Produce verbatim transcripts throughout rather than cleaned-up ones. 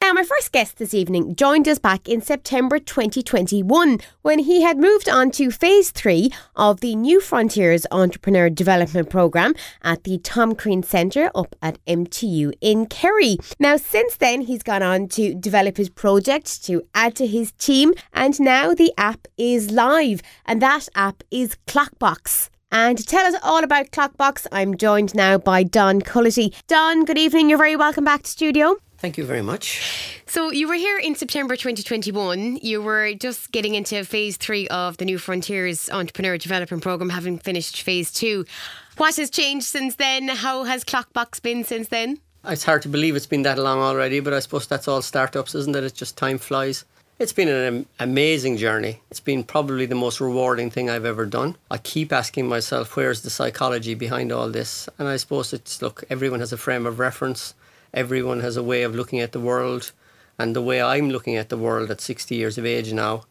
Now, my first guest this evening joined us back in September twenty twenty-one when he had moved on to phase three of the New Frontiers Entrepreneur Development Programme at the Tom Crean Centre up at M T U in Kerry. Now, since then, he's gone on to develop his project, to add to his team, and now the app is live, and that app is Clockbox. And to tell us all about Clockbox, I'm joined now by Don Cullity. Don, good evening. You're very welcome back to studio. Thank you very much. So you were here in September twenty twenty-one. You were just getting into phase three of the New Frontiers Entrepreneur Development Programme, having finished phase two. What has changed since then? How has Clockbox been since then? It's hard to believe it's been that long already, but I suppose that's all startups, isn't it? It's just time flies. It's been an amazing journey. It's been probably the most rewarding thing I've ever done. I keep asking myself, where's the psychology behind all this? And I suppose it's, look, everyone has a frame of reference. Everyone has a way of looking at the world, and the way I'm looking at the world at sixty years of age now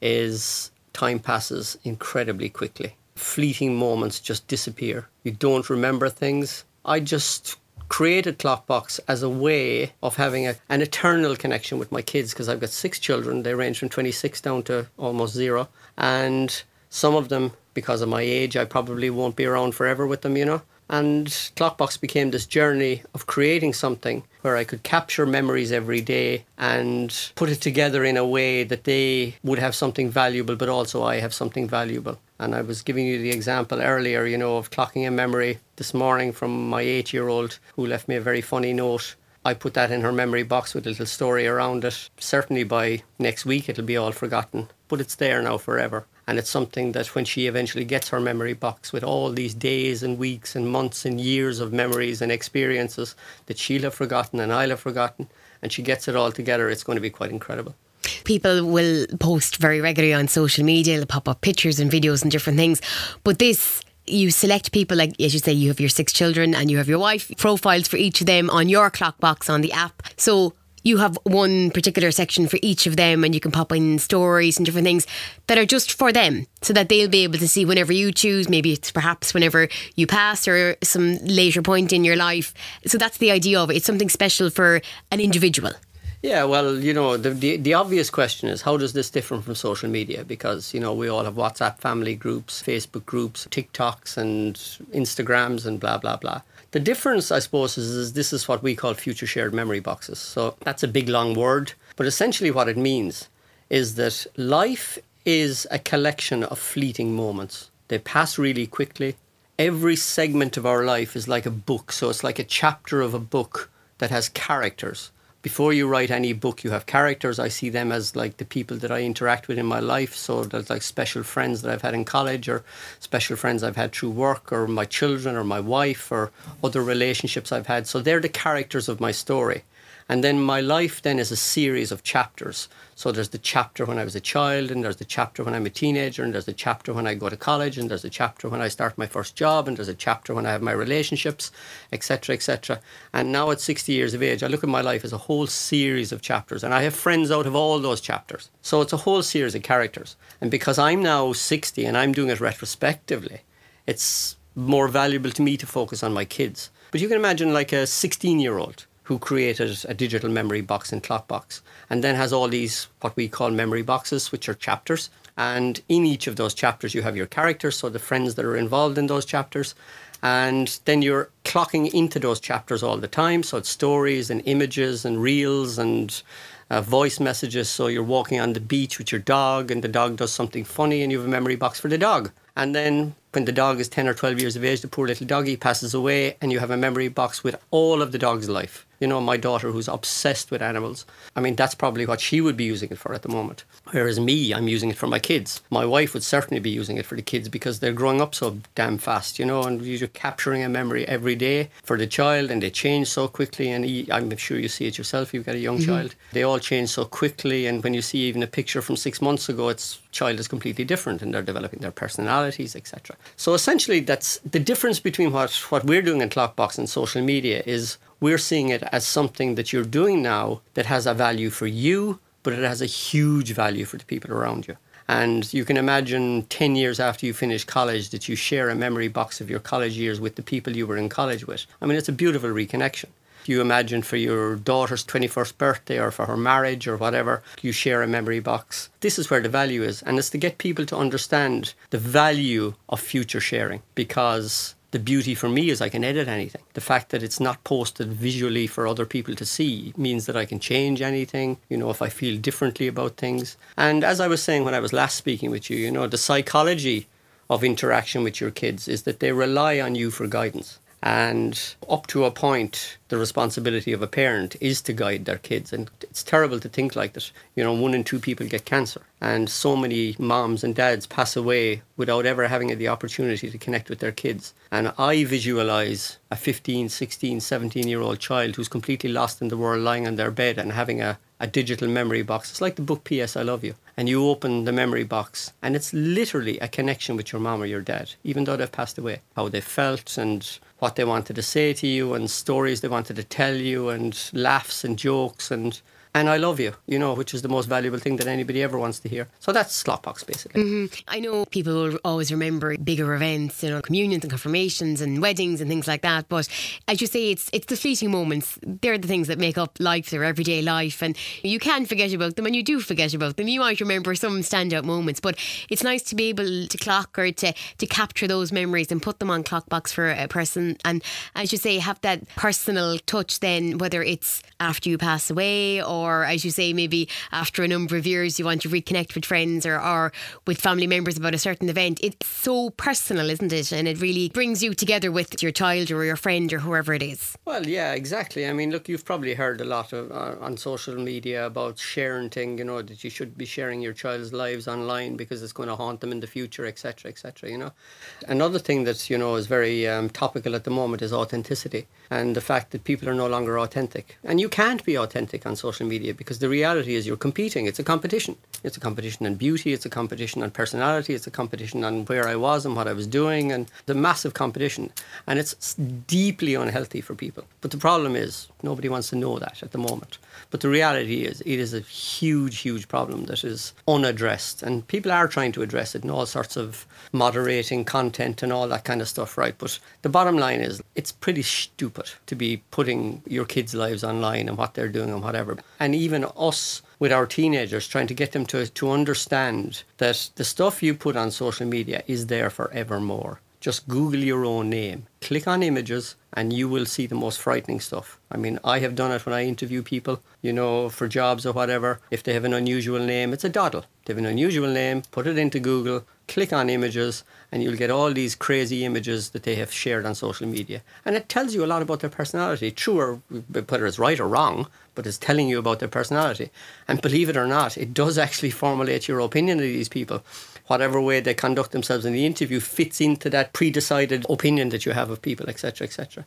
is time passes incredibly quickly. Fleeting moments just disappear. You don't remember things. I just created Clockbox as a way of having a, an eternal connection with my kids, because I've got six children. They range from twenty-six down to almost zero. And some of them, because of my age, I probably won't be around forever with them, you know. And Clockbox became this journey of creating something where I could capture memories every day and put it together in a way that they would have something valuable, but also I have something valuable. And I was giving you the example earlier, you know, of clocking a memory this morning from my eight-year-old who left me a very funny note. I put that in her memory box with a little story around it. Certainly by next week it'll be all forgotten, but it's there now forever. And it's something that when she eventually gets her memory box with all these days and weeks and months and years of memories and experiences that she'll have forgotten and I'll have forgotten, and she gets it all together, it's going to be quite incredible. People will post very regularly on social media, they'll pop up pictures and videos and different things. But this, you select people, like as you say, you have your six children and you have your wife, profiles for each of them on your Clockbox on the app. So you have one particular section for each of them, and you can pop in stories and different things that are just for them, so that they'll be able to see whenever you choose. Maybe it's perhaps whenever you pass or some later point in your life. So that's the idea of it. It's something special for an individual. Yeah, well, you know, the, the the obvious question is, how does this differ from social media? Because, you know, we all have WhatsApp family groups, Facebook groups, TikToks and Instagrams and blah, blah, blah. The difference, I suppose, is, is this is what we call future shared memory boxes. So that's a big, long word. But essentially what it means is that life is a collection of fleeting moments. They pass really quickly. Every segment of our life is like a book. So it's like a chapter of a book that has characters. Before you write any book, you have characters. I see them as like the people that I interact with in my life. So there's like special friends that I've had in college, or special friends I've had through work, or my children, or my wife, or other relationships I've had. So they're the characters of my story. And then my life then is a series of chapters. So there's the chapter when I was a child, and there's the chapter when I'm a teenager, and there's the chapter when I go to college, and there's a chapter when I start my first job, and there's a chapter when I have my relationships, et cetera, et cetera. And now at sixty years of age, I look at my life as a whole series of chapters, and I have friends out of all those chapters. So it's a whole series of characters. And because I'm now sixty and I'm doing it retrospectively, it's more valuable to me to focus on my kids. But you can imagine like a sixteen-year-old who created a digital memory box in Clockbox, and then has all these what we call memory boxes, which are chapters. And in each of those chapters you have your characters, so the friends that are involved in those chapters. And then you're clocking into those chapters all the time. So it's stories and images and reels and uh, voice messages. So you're walking on the beach with your dog, and the dog does something funny, and you have a memory box for the dog. And then when the dog is ten or twelve years of age, the poor little doggy passes away, and you have a memory box with all of the dog's life. You know, my daughter, who's obsessed with animals, I mean, that's probably what she would be using it for at the moment. Whereas me, I'm using it for my kids. My wife would certainly be using it for the kids, because they're growing up so damn fast, you know, and you're capturing a memory every day for the child, and they change so quickly. And he, I'm sure you see it yourself, you've got a young mm-hmm. child. They all change so quickly, and when you see even a picture from six months ago, it's child is completely different, and they're developing their personalities, et cetera. So essentially, that's the difference between what, what we're doing in Clockbox and social media is we're seeing it as something that you're doing now that has a value for you, but it has a huge value for the people around you. And you can imagine ten years after you finish college that you share a memory box of your college years with the people you were in college with. I mean, it's a beautiful reconnection. Do you imagine for your daughter's twenty-first birthday or for her marriage or whatever, you share a memory box? This is where the value is. And it's to get people to understand the value of future sharing, because the beauty for me is I can edit anything. The fact that it's not posted visually for other people to see means that I can change anything, you know, if I feel differently about things. And as I was saying when I was last speaking with you, you know, the psychology of interaction with your kids is that they rely on you for guidance. And up to a point, the responsibility of a parent is to guide their kids. And it's terrible to think like that. You know, one in two people get cancer. And so many moms and dads pass away without ever having the opportunity to connect with their kids. And I visualise a fifteen, sixteen, seventeen-year-old child who's completely lost in the world, lying on their bed and having a, a digital memory box. It's like the book P S I Love You. And you open the memory box and it's literally a connection with your mom or your dad, even though they've passed away. How they felt and what they wanted to say to you and stories they wanted to tell you and laughs and jokes and and I love you, you know, which is the most valuable thing that anybody ever wants to hear. So that's Slotbox, basically. Mm-hmm. I know people will always remember bigger events, you know, communions and confirmations and weddings and things like that. But as you say, it's it's the fleeting moments. They're the things that make up life, their everyday life. And you can forget about them and you do forget about them. You might remember some standout moments, but it's nice to be able to clock or to, to capture those memories and put them on Clockbox for a person. And as you say, have that personal touch then, whether it's after you pass away or Or, as you say, maybe after a number of years you want to reconnect with friends or, or with family members about a certain event. It's so personal, isn't it? And it really brings you together with your child or your friend or whoever it is. Well, yeah, exactly. I mean, look, you've probably heard a lot of uh, on social media about sharing thing, you know, that you should be sharing your child's lives online because it's going to haunt them in the future, et cetera, et cetera, you know. Another thing that's, you know, is very um, topical at the moment is authenticity and the fact that people are no longer authentic. And you can't be authentic on social media because the reality is you're competing. It's a competition. It's a competition on beauty. It's a competition on personality. It's a competition on where I was and what I was doing, and the massive competition. And it's deeply unhealthy for people. But the problem is nobody wants to know that at the moment. But the reality is it is a huge, huge problem that is unaddressed. And people are trying to address it in all sorts of moderating content and all that kind of stuff, right? But the bottom line is it's pretty stupid to be putting your kids' lives online and what they're doing and whatever. And even us with our teenagers, trying to get them to, to understand that the stuff you put on social media is there forevermore. Just Google your own name, click on images, and you will see the most frightening stuff. I mean, I have done it when I interview people, you know, for jobs or whatever. If they have an unusual name, it's a doddle. They have an unusual name, put it into Google, click on images, and you'll get all these crazy images that they have shared on social media. And it tells you a lot about their personality, true or whether it's right or wrong, but it's telling you about their personality. And believe it or not, it does actually formulate your opinion of these people. Whatever way they conduct themselves in the interview fits into that pre-decided opinion that you have of people, et cetera, et cetera.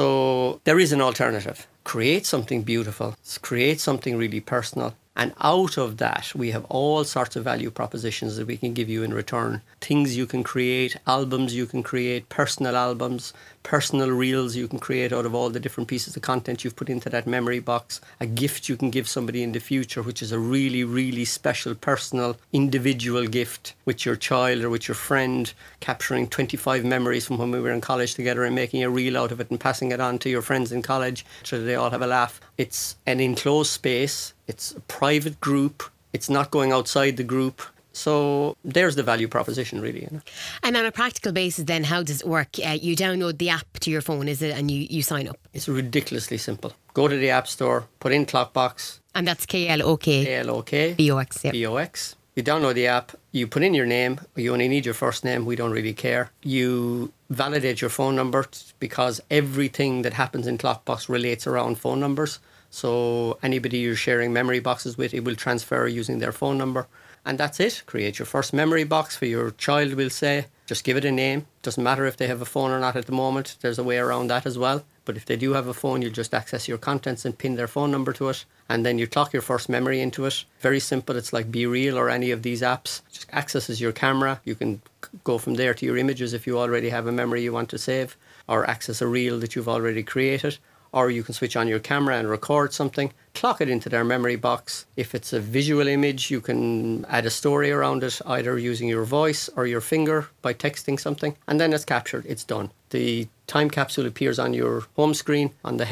So there is an alternative. Create something beautiful. Create something really personal. And out of that, we have all sorts of value propositions that we can give you in return. Things you can create, albums you can create, personal albums, personal reels you can create out of all the different pieces of content you've put into that memory box. A gift you can give somebody in the future, which is a really, really special, personal, individual gift with your child or with your friend, capturing twenty-five memories from when we were in college together and making a reel out of it and passing it on to your friends in college so that they all have a laugh. It's an enclosed space. It's a private group. It's not going outside the group. So there's the value proposition, really. You know? And on a practical basis, then, how does it work? Uh, you download the app to your phone, is it, and you, you sign up? It's ridiculously simple. Go to the App Store, put in Clockbox. And that's K L O K. K L O K. B O X, yeah. B O X. You download the app, you put in your name, you only need your first name, we don't really care. You validate your phone number because everything that happens in Clockbox relates around phone numbers. So anybody you're sharing memory boxes with, it will transfer using their phone number. And that's it. Create your first memory box for your child, we'll say. Just give it a name. Doesn't matter if they have a phone or not at the moment. There's a way around that as well. But if they do have a phone, you just access your contents and pin their phone number to it. And then you clock your first memory into it. Very simple. It's like BeReal or any of these apps. Just accesses your camera. You can go from there to your images if you already have a memory you want to save, or access a reel that you've already created. Or you can switch on your camera and record something, clock it into their memory box. If it's a visual image, you can add a story around it, either using your voice or your finger by texting something, and then it's captured, it's done. The time capsule appears on your home screen, on the header.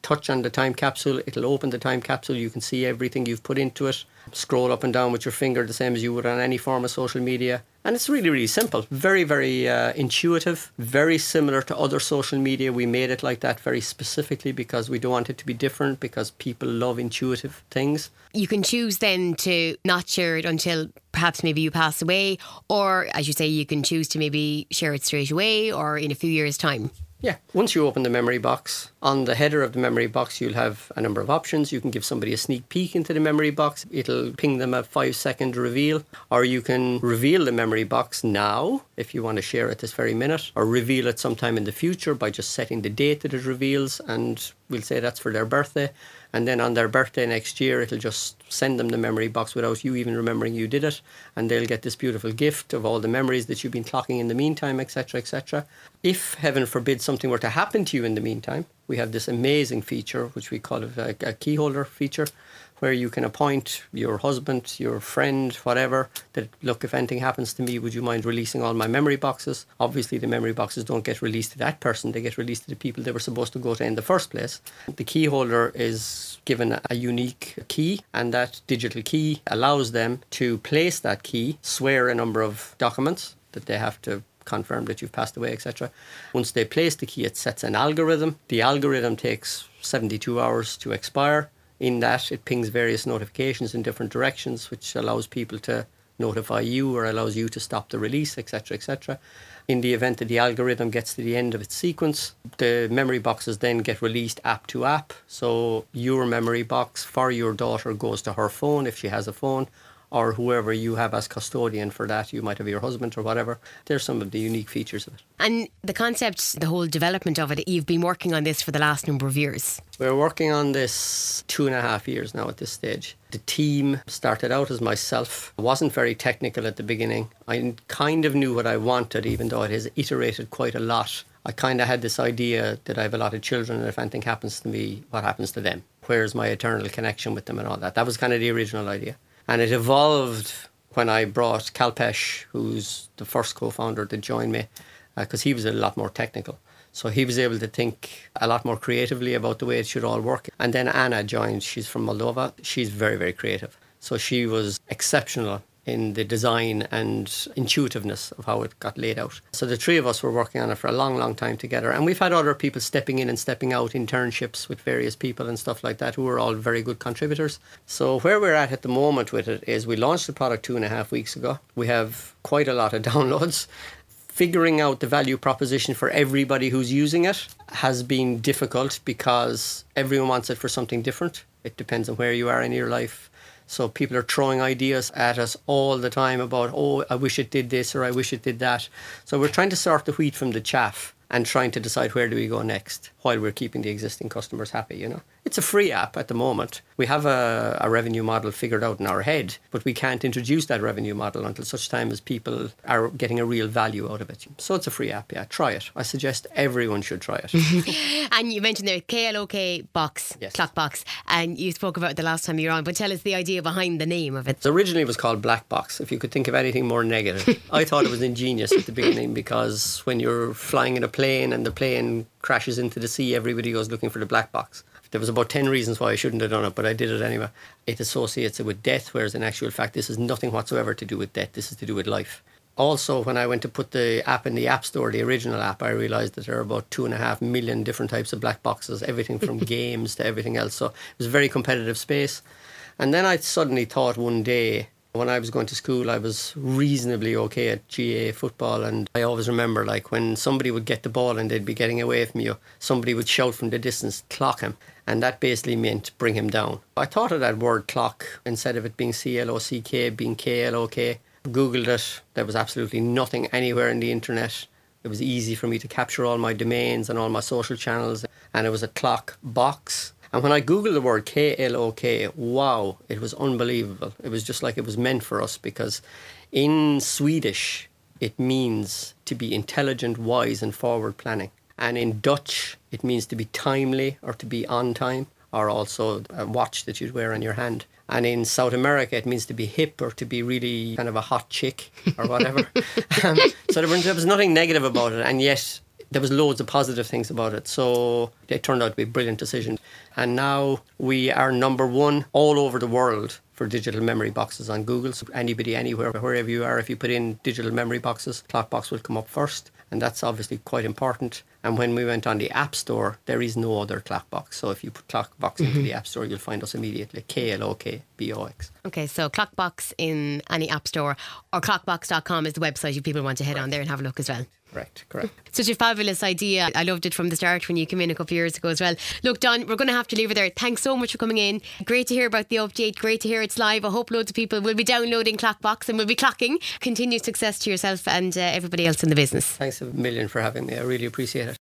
touch on the time capsule, it'll open the time capsule. You can see everything you've put into it. Scroll up and down with your finger the same as you would on any form of social media. And it's really, really simple. Very, very uh, intuitive. Very similar to other social media. We made it like that very specifically because we don't want it to be different, because people love intuitive things. You can choose then to not share it until perhaps maybe you pass away, or as you say, you can choose to maybe share it straight away or in a few years' time. Yeah. Once you open the memory box, on the header of the memory box, you'll have a number of options. You can give somebody a sneak peek into the memory box. It'll ping them a five second reveal. Or you can reveal the memory box now, if you want to share it this very minute, or reveal it sometime in the future by just setting the date that it reveals. And we'll say that's for their birthday. And then on their birthday next year, it'll just send them the memory box without you even remembering you did it. And they'll get this beautiful gift of all the memories that you've been clocking in the meantime, et cetera, et cetera. If, heaven forbid, something were to happen to you in the meantime, we have this amazing feature, which we call it a, a key holder feature, where you can appoint your husband, your friend, whatever, that, look, if anything happens to me, would you mind releasing all my memory boxes? Obviously, the memory boxes don't get released to that person. They get released to the people they were supposed to go to in the first place. The key holder is given a unique key, and that digital key allows them to place that key, swear a number of documents that they have to confirm that you've passed away, et cetera. Once they place the key, it sets an algorithm. The algorithm takes seventy-two hours to expire. In that, it pings various notifications in different directions, which allows people to notify you or allows you to stop the release, et cetera, et cetera. In the event that the algorithm gets to the end of its sequence, the memory boxes then get released app to app. So your memory box for your daughter goes to her phone if she has a phone, or whoever you have as custodian for that. You might have your husband or whatever. There's some of the unique features of it. And the concept, the whole development of it, you've been working on this for the last number of years. We're working on this two and a half years now at this stage. The team started out as myself. I wasn't very technical at the beginning. I kind of knew what I wanted, even though it has iterated quite a lot. I kind of had this idea that I have a lot of children, and if anything happens to me, what happens to them? Where's my eternal connection with them and all that? That was kind of the original idea. And it evolved when I brought Kalpesh, who's the first co-founder that joined me, because uh, he was a lot more technical. So he was able to think a lot more creatively about the way it should all work. And then Anna joined. She's from Moldova. She's very, very creative. So she was exceptional in the design and intuitiveness of how it got laid out. So the three of us were working on it for a long, long time together. And we've had other people stepping in and stepping out, internships with various people and stuff like that, who are all very good contributors. So where we're at at the moment with it is we launched the product two and a half weeks ago. We have quite a lot of downloads. Figuring out the value proposition for everybody who's using it has been difficult because everyone wants it for something different. It depends on where you are in your life. So people are throwing ideas at us all the time about, oh, I wish it did this or I wish it did that. So we're trying to sort the wheat from the chaff and trying to decide where do we go next while we're keeping the existing customers happy, you know. It's a free app at the moment. We have a, a revenue model figured out in our head, but we can't introduce that revenue model until such time as people are getting a real value out of it. So it's a free app, yeah. Try it. I suggest everyone should try it. And you mentioned there K L O K box, yes. Clock Box, and you spoke about it the last time you were on, but tell us the idea behind the name of it. So originally it was called Black Box, if you could think of anything more negative. I thought it was ingenious at the beginning because when you're flying in a plane and the plane crashes into the sea, everybody goes looking for the black box. There was about ten reasons why I shouldn't have done it, but I did it anyway. It associates it with death, whereas in actual fact, this is nothing whatsoever to do with death. This is to do with life. Also, when I went to put the app in the App Store, the original app, I realised that there are about two and a half million different types of black boxes, everything from games to everything else. So it was a very competitive space. And then I suddenly thought one day, when I was going to school, I was reasonably okay at G A A football, and I always remember, like, when somebody would get the ball and they'd be getting away from you, somebody would shout from the distance, "Clock him." And that basically meant bring him down. I thought of that word clock, instead of it being C L O C K, being K L O K. Googled it. There was absolutely nothing anywhere in the internet. It was easy for me to capture all my domains and all my social channels, and it was a clock box. And when I Googled the word K L O K, wow, it was unbelievable. It was just like it was meant for us, because in Swedish, it means to be intelligent, wise and forward planning. And in Dutch, it means to be timely or to be on time, or also a watch that you'd wear on your hand. And in South America, it means to be hip or to be really kind of a hot chick or whatever. um, so there was, there was nothing negative about it. And yet there was loads of positive things about it. So it turned out to be a brilliant decision. And now we are number one all over the world for digital memory boxes on Google. So anybody, anywhere, wherever you are, if you put in digital memory boxes, ClockBox will come up first. And that's obviously quite important. And when we went on the App Store, there is no other ClockBox. So if you put ClockBox into Mm-hmm. the App Store, you'll find us immediately. K L O K B O X. Okay, so ClockBox in any app store, or clockbox dot com is the website if people want to head on there and have a look as well. Correct, correct. Such a fabulous idea. I loved it from the start when you came in a couple of years ago as well. Look, Don, we're going to have to leave it there. Thanks so much for coming in. Great to hear about the update. Great to hear it's live. I hope loads of people will be downloading ClockBox and will be clocking. Continued success to yourself and uh, everybody else in the business. Thanks a million for having me. I really appreciate it.